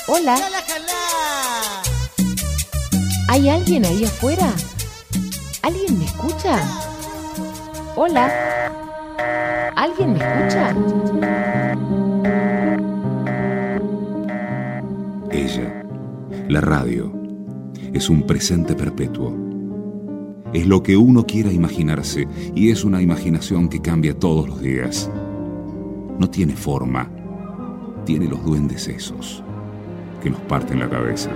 Hola. ¿Hay alguien ahí afuera? ¿Alguien me escucha? Hola. ¿Alguien me escucha? Ella, la radio, es un presente perpetuo. Es lo que uno quiera imaginarse y es una imaginación que cambia todos los días. No tiene forma, tiene los duendes esos que nos parten la cabeza.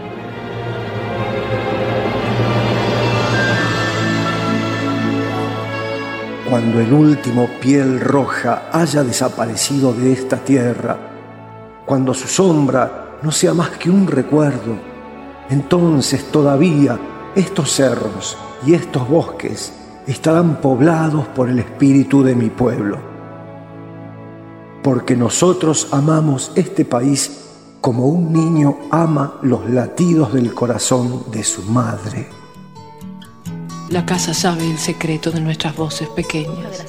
Cuando el último piel roja haya desaparecido de esta tierra, cuando su sombra no sea más que un recuerdo, entonces todavía estos cerros y estos bosques estarán poblados por el espíritu de mi pueblo. Porque nosotros amamos este país como un niño ama los latidos del corazón de su madre. La casa sabe el secreto de nuestras voces pequeñas.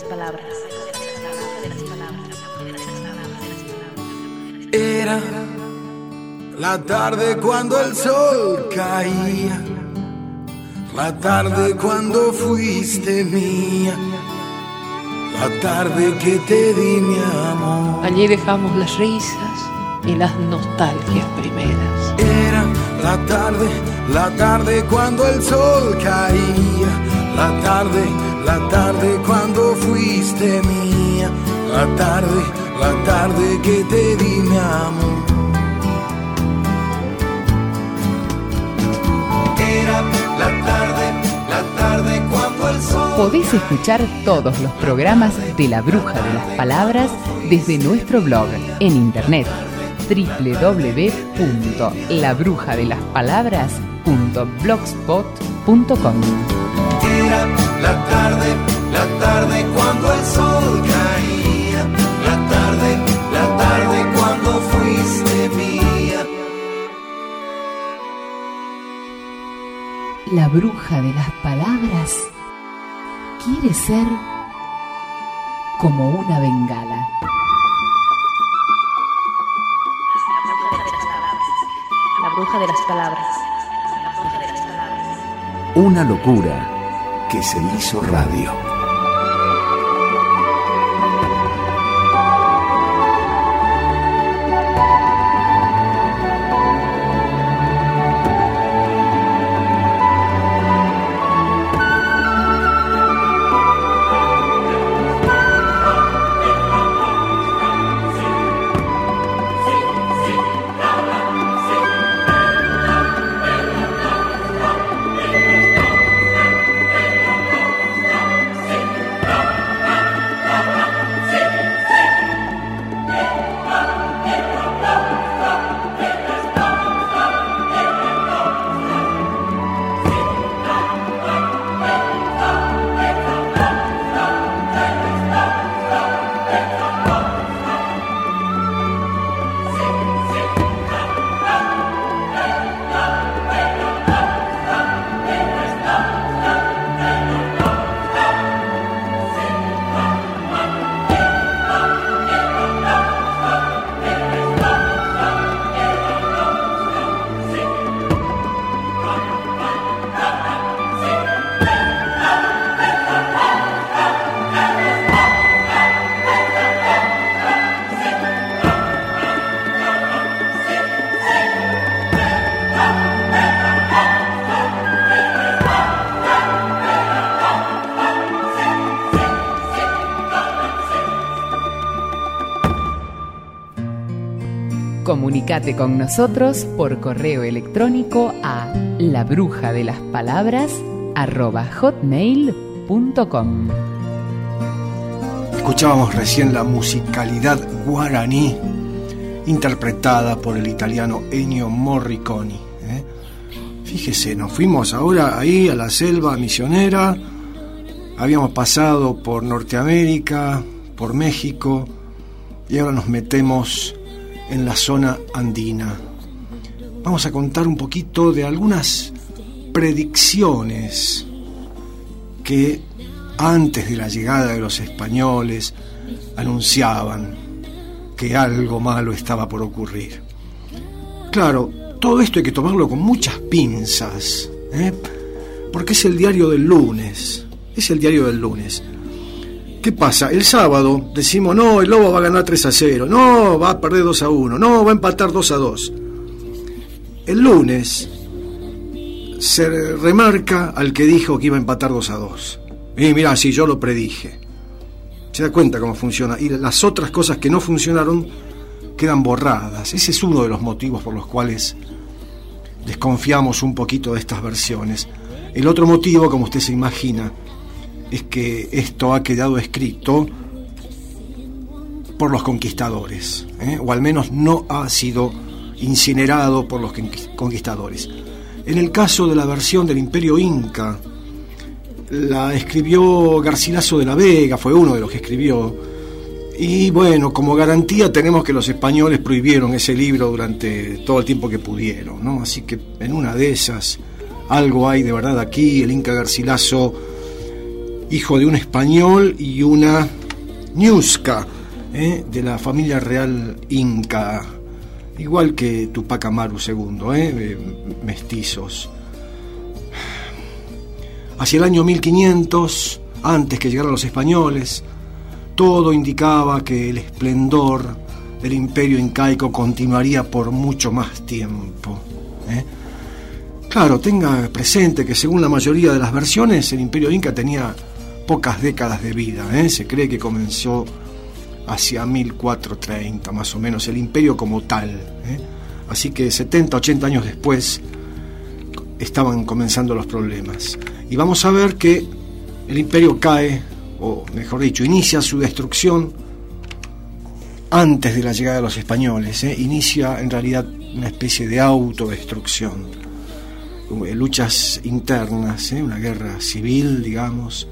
Era la tarde cuando el sol caía, la tarde cuando fuiste mía, la tarde que te di mi amor. Allí dejamos las risas y las nostalgias primeras. Era la tarde cuando el sol caía, la tarde cuando fuiste mía, la tarde que te di mi amor. Era la tarde cuando el sol. Podés escuchar todos los programas de La Bruja de las Palabras desde nuestro blog en internet www.labrujadelaspalabras.blogspot.com. Era la tarde cuando el sol caía, la tarde cuando fuiste mía. La bruja de las palabras quiere ser como una bengala. La bruja de las palabras. Una locura que se hizo radio. Comunicate con nosotros por correo electrónico a labrujadelaspalabras@hotmail.com. Escuchábamos recién la musicalidad guaraní interpretada por el italiano Ennio Morricone. Fíjese, nos fuimos ahora ahí a la selva misionera, habíamos pasado por Norteamérica, por México y ahora nos metemos en la zona andina. Vamos a contar un poquito de algunas predicciones que antes de la llegada de los españoles anunciaban que algo malo estaba por ocurrir. Claro, todo esto hay que tomarlo con muchas pinzas, porque es el diario del lunes. Es el diario del lunes. ¿Qué pasa? El sábado decimos, no, el Lobo va a ganar 3-0, no, va a perder 2-1, no, va a empatar 2-2. El lunes se remarca al que dijo que iba a empatar 2-2. Y mirá, sí, yo lo predije. Se da cuenta cómo funciona. Y las otras cosas que no funcionaron quedan borradas. Ese es uno de los motivos por los cuales desconfiamos un poquito de estas versiones. El otro motivo, como usted se imagina, es que esto ha quedado escrito por los conquistadores, o al menos no ha sido incinerado por los conquistadores. En el caso de la versión del Imperio Inca, la escribió Garcilaso de la Vega, fue uno de los que escribió, y bueno, como garantía tenemos que los españoles prohibieron ese libro durante todo el tiempo que pudieron, ¿no? Así que en una de esas algo hay de verdad aquí. El Inca Garcilaso, hijo de un español y una ñusca, de la familia real inca, igual que Tupac Amaru II, mestizos. Hacia el año 1500, antes que llegaran los españoles, todo indicaba que el esplendor del imperio incaico continuaría por mucho más tiempo. Claro, tenga presente que según la mayoría de las versiones, el imperio inca tenía pocas décadas de vida, se cree que comenzó hacia 1430 más o menos, el imperio como tal, así que 70, 80 años después estaban comenzando los problemas. Y vamos a ver que el imperio cae, o mejor dicho, inicia su destrucción antes de la llegada de los españoles, inicia en realidad una especie de autodestrucción, luchas internas, una guerra civil, digamos,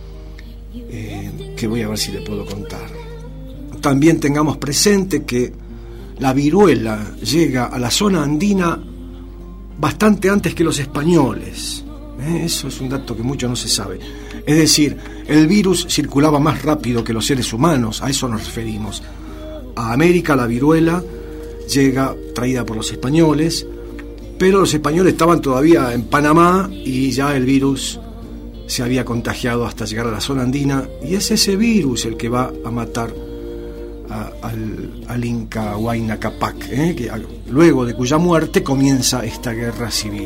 que voy a ver si le puedo contar. También tengamos presente que la viruela llega a la zona andina bastante antes que los españoles. Eso es un dato que mucho no se sabe. Es decir, el virus circulaba más rápido que los seres humanos, a eso nos referimos. A América la viruela llega traída por los españoles, pero los españoles estaban todavía en Panamá y ya el virus se había contagiado hasta llegar a la zona andina, y es ese virus el que va a matar al Inca Huayna Capac, luego de cuya muerte comienza esta guerra civil.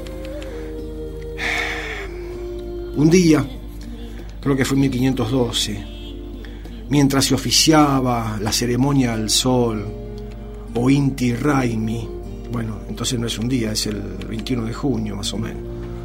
Un día, creo que fue en 1512, mientras se oficiaba la ceremonia al sol, o Inti Raymi, bueno, entonces no es un día, es el 21 de junio más o menos,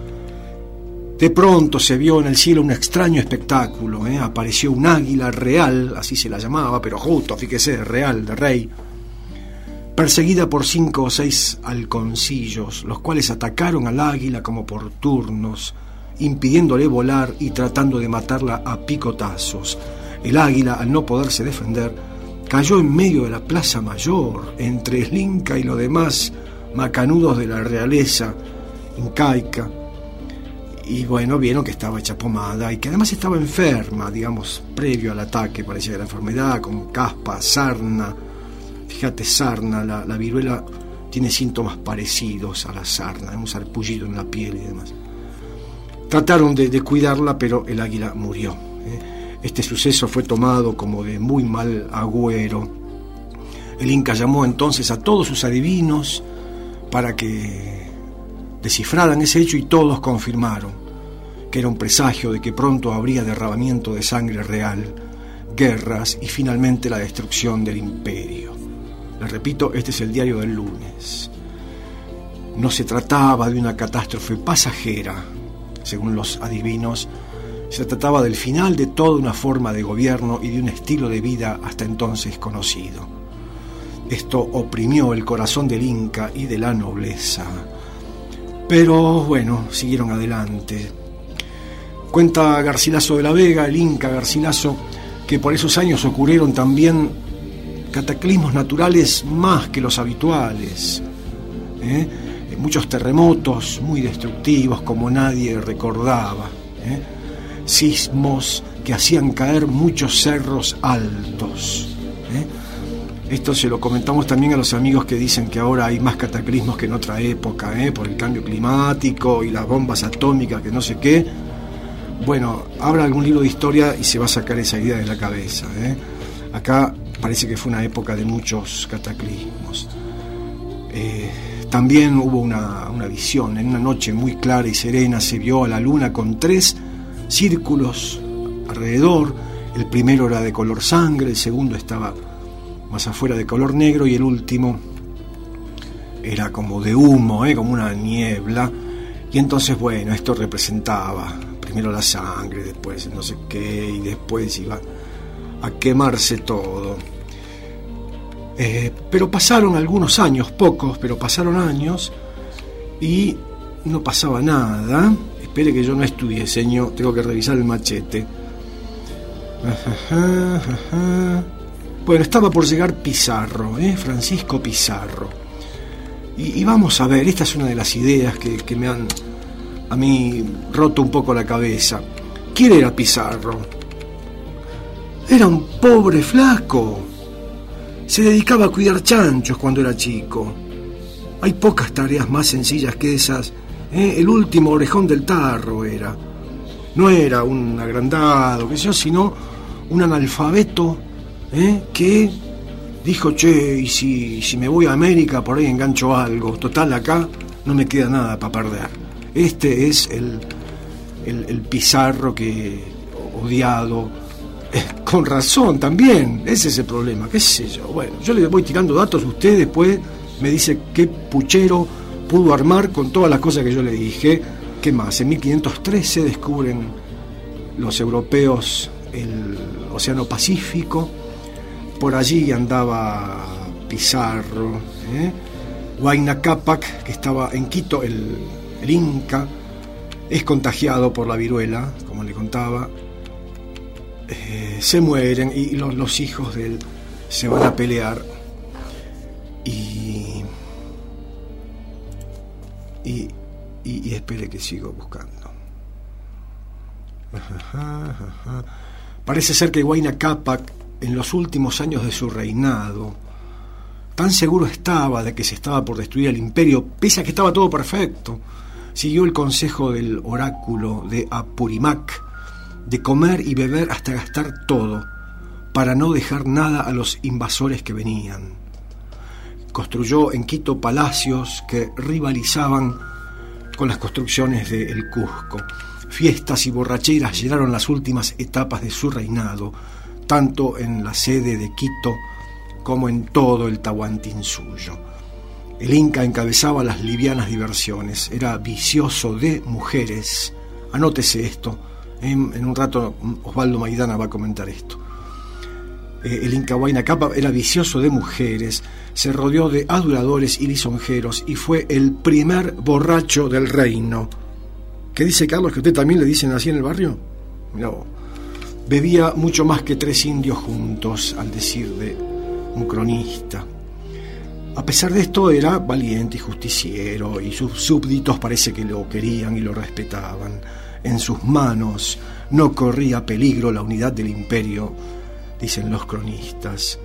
de pronto se vio en el cielo un extraño espectáculo, apareció un águila real, así se la llamaba, pero justo, fíjese, real, de rey, perseguida por 5 o 6 halconcillos, los cuales atacaron al águila como por turnos, impidiéndole volar y tratando de matarla a picotazos. El águila, al no poderse defender, cayó en medio de la plaza mayor, entre el Inca y los demás macanudos de la realeza incaica. Y bueno, vieron que estaba hecha pomada y que además estaba enferma, digamos, previo al ataque, parecía de la enfermedad, con caspa, sarna. Fíjate, sarna, la viruela tiene síntomas parecidos a la sarna, un sarpullido en la piel y demás. Trataron de cuidarla, pero el águila murió. Este suceso fue tomado como de muy mal agüero. El Inca llamó entonces a todos sus adivinos para que descifraran ese hecho, y todos confirmaron que era un presagio de que pronto habría derramamiento de sangre real, guerras y finalmente la destrucción del imperio. Les repito, este es el diario del lunes. No se trataba de una catástrofe pasajera, según los adivinos, se trataba del final de toda una forma de gobierno y de un estilo de vida hasta entonces conocido. Esto oprimió el corazón del Inca y de la nobleza. Pero bueno, siguieron adelante. Cuenta Garcilaso de la Vega, el Inca Garcilaso, que por esos años ocurrieron también cataclismos naturales más que los habituales. Muchos terremotos muy destructivos como nadie recordaba. Sismos que hacían caer muchos cerros altos. Esto se lo comentamos también a los amigos que dicen que ahora hay más cataclismos que en otra época, por el cambio climático y las bombas atómicas, que no sé qué. Bueno, abra algún libro de historia y se va a sacar esa idea de la cabeza. Acá parece que fue una época de muchos cataclismos. También hubo una visión. En una noche muy clara y serena se vio a la luna con 3 círculos alrededor. El primero era de color sangre, el segundo estaba más afuera de color negro y el último era como de humo, como una niebla. Y entonces, bueno, esto representaba primero la sangre, después no sé qué, y después iba a quemarse todo. Pero pasaron algunos años, pocos, pero pasaron años y no pasaba nada. Espere que yo no estudié, señor, tengo que revisar el machete. Bueno, estaba por llegar Pizarro, Francisco Pizarro. Y vamos a ver, esta es una de las ideas que me han a mí roto un poco la cabeza. ¿Quién era Pizarro? Era un pobre flaco. Se dedicaba a cuidar chanchos cuando era chico. Hay pocas tareas más sencillas que esas. El último orejón del tarro era. No era un agrandado, qué sé yo, sino un analfabeto que dijo, che, y si me voy a América, por ahí engancho algo. Total, acá no me queda nada para perder. Este es el Pizarro que odiado. Con razón también, ese es el problema, qué sé yo. Bueno, yo le voy tirando datos, usted después me dice qué puchero pudo armar con todas las cosas que yo le dije. ¿Qué más? En 1513 descubren los europeos el Océano Pacífico. Por allí andaba Pizarro, Huayna Cápac, que estaba en Quito, el Inca, es contagiado por la viruela, como le contaba. Se mueren y los hijos de él se van a pelear y espere que sigo buscando. Parece ser que Huayna Cápac, en los últimos años de su reinado, tan seguro estaba de que se estaba por destruir el imperio, pese a que estaba todo perfecto, siguió el consejo del oráculo de Apurimac de comer y beber hasta gastar todo, para no dejar nada a los invasores que venían. Construyó en Quito palacios que rivalizaban con las construcciones de El Cusco. Fiestas y borracheras llenaron las últimas etapas de su reinado, tanto en la sede de Quito como en todo el Tahuantinsuyo. El Inca encabezaba las livianas diversiones, era vicioso de mujeres. Anótese esto. En un rato Osvaldo Maidana va a comentar esto. El Inca Huayna Cápac era vicioso de mujeres, se rodeó de aduladores y lisonjeros y fue el primer borracho del reino. ¿Qué dice Carlos? ¿Que usted también le dicen así en el barrio? No. Bebía mucho más que 3 indios juntos, al decir de un cronista. A pesar de esto era valiente y justiciero, y sus súbditos parece que lo querían y lo respetaban. En sus manos no corría peligro la unidad del imperio, dicen los cronistas.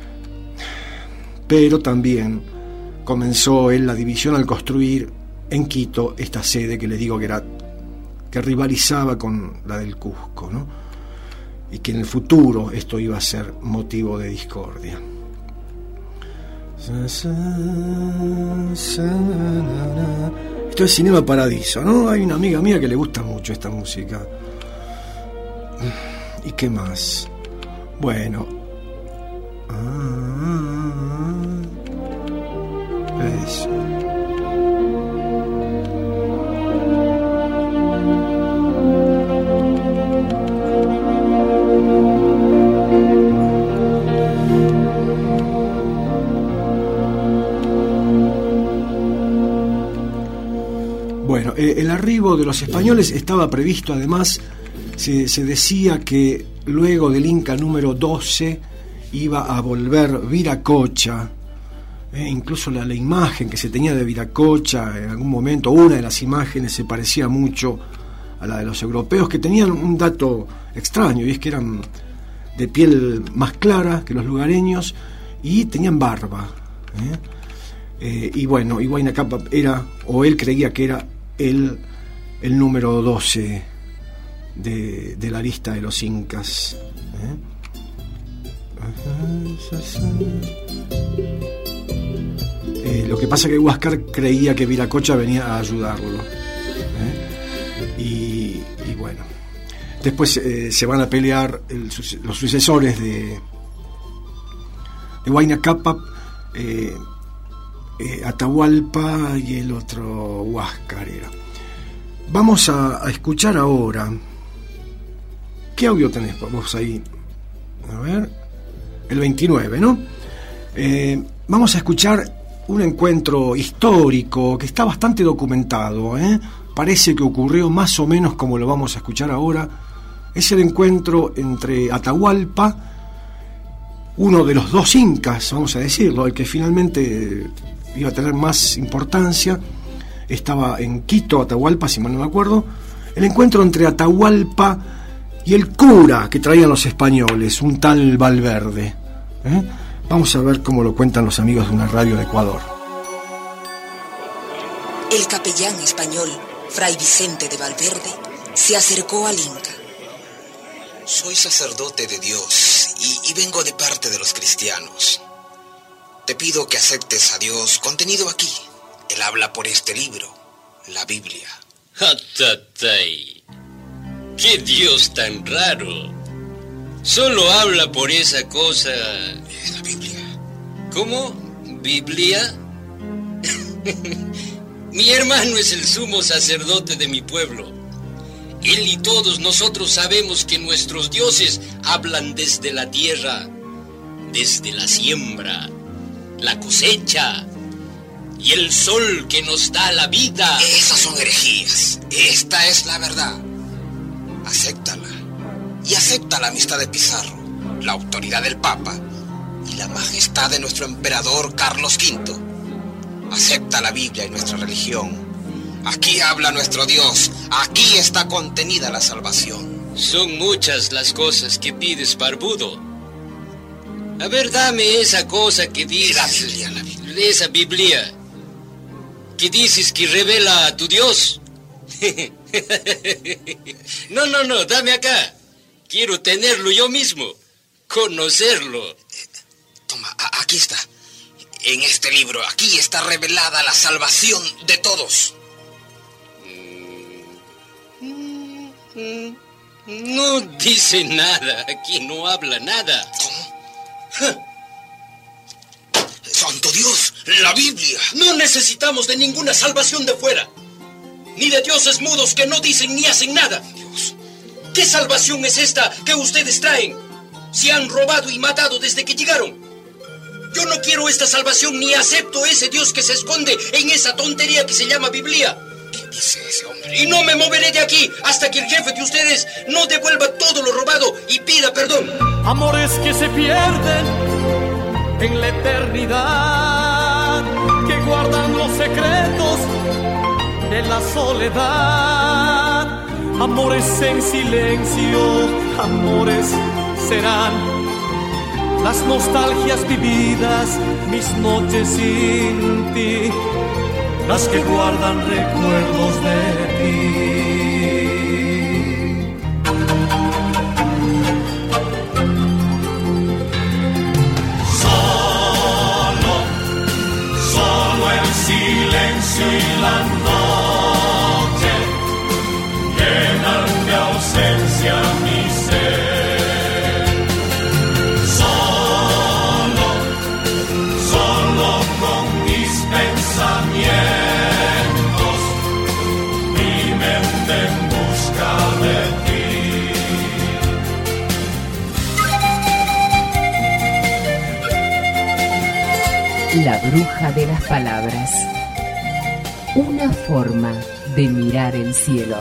Pero también comenzó él la división al construir en Quito esta sede que le digo que rivalizaba con la del Cusco, ¿no? Y que en el futuro esto iba a ser motivo de discordia. Esto es Cinema Paradiso, ¿no? Hay una amiga mía que le gusta mucho esta música. ¿Y qué más? Bueno. Eso. Bueno, el arribo de los españoles estaba previsto, además, se decía que luego del Inca número 12 iba a volver Viracocha. Incluso la imagen que se tenía de Viracocha en algún momento, una de las imágenes se parecía mucho a la de los europeos, que tenían un dato extraño, y es que eran de piel más clara que los lugareños y tenían barba. Y bueno, y Huayna Cápac era, o él creía que era el número 12 de la lista de los incas. Lo que pasa es que Huáscar creía que Viracocha venía a ayudarlo. Y bueno, después se van a pelear los sucesores de Huayna Cápac, Atahualpa y el otro Huáscar era. Vamos a escuchar ahora. ¿Qué audio tenés vos ahí? A ver, el 29, ¿no? Vamos a escuchar un encuentro histórico que está bastante documentado, Parece que ocurrió más o menos como lo vamos a escuchar ahora. Es el encuentro entre Atahualpa, uno de los dos incas, vamos a decirlo, el que finalmente iba a tener más importancia. Estaba en Quito, Atahualpa, si mal no me acuerdo. El encuentro entre Atahualpa y el cura que traían los españoles, un tal Valverde. Vamos a ver cómo lo cuentan los amigos de una radio de Ecuador. El capellán español, Fray Vicente de Valverde, se acercó al Inca. Soy sacerdote de Dios y vengo de parte de los cristianos. Te pido que aceptes a Dios contenido aquí. Él habla por este libro, la Biblia. ¡Atatay! ¡Qué Dios tan raro! Solo habla por esa cosa... La Biblia. ¿Cómo? ¿Biblia? Mi hermano es el sumo sacerdote de mi pueblo. Él y todos nosotros sabemos que nuestros dioses hablan desde la tierra, desde la siembra, la cosecha y el sol que nos da la vida. Esas son herejías. Esta es la verdad. Acéptala. Y acepta la amistad de Pizarro, la autoridad del Papa y la majestad de nuestro emperador Carlos V. Acepta la Biblia y nuestra religión. Aquí habla nuestro Dios. Aquí está contenida la salvación. Son muchas las cosas que pides, barbudo. A ver, dame esa cosa que dices. La Biblia. Esa Biblia. Que dices que revela a tu Dios. No, dame acá. Quiero tenerlo yo mismo. Conocerlo. Toma, aquí está. En este libro, aquí está revelada la salvación de todos. No dice nada. Aquí no habla nada. ¿Cómo? ¡Santo Dios! ¡La Biblia! No necesitamos de ninguna salvación de fuera. Ni de dioses mudos que no dicen ni hacen nada. Dios. ¿Qué salvación es esta que ustedes traen? Si han robado y matado desde que llegaron. Yo no quiero esta salvación ni acepto ese Dios que se esconde en esa tontería que se llama Biblia. ¿Qué dice ese hombre? Y no me moveré de aquí hasta que el jefe de ustedes no devuelva todo lo robado y pida perdón. Amores que se pierden en la eternidad, que guardan los secretos de la soledad. Amores en silencio, amores serán las nostalgias vividas, mis noches sin ti, las que guardan recuerdos de ti. Solo el silencio y la noche llenan de ausencia mi ser. Mi mente en busca de ti. La bruja de las palabras. Una forma de mirar el cielo.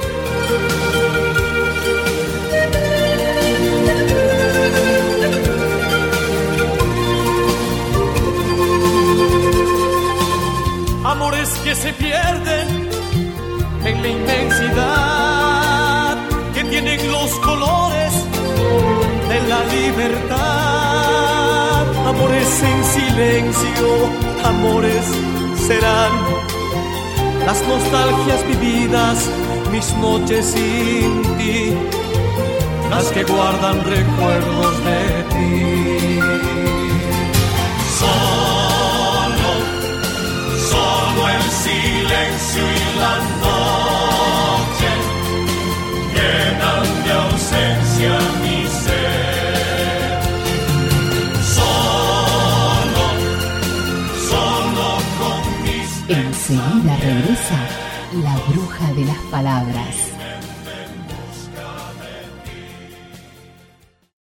Amores que se pierden en la inmensidad, que tienen los colores de la libertad. amores en silencio, amores serán las nostalgias vividas, mis noches sin ti, las que guardan recuerdos de ti. Solo el silencio y la noche llenan de ausencia mi ser. Solo con mis... Enseguida regresa la bruja de las palabras.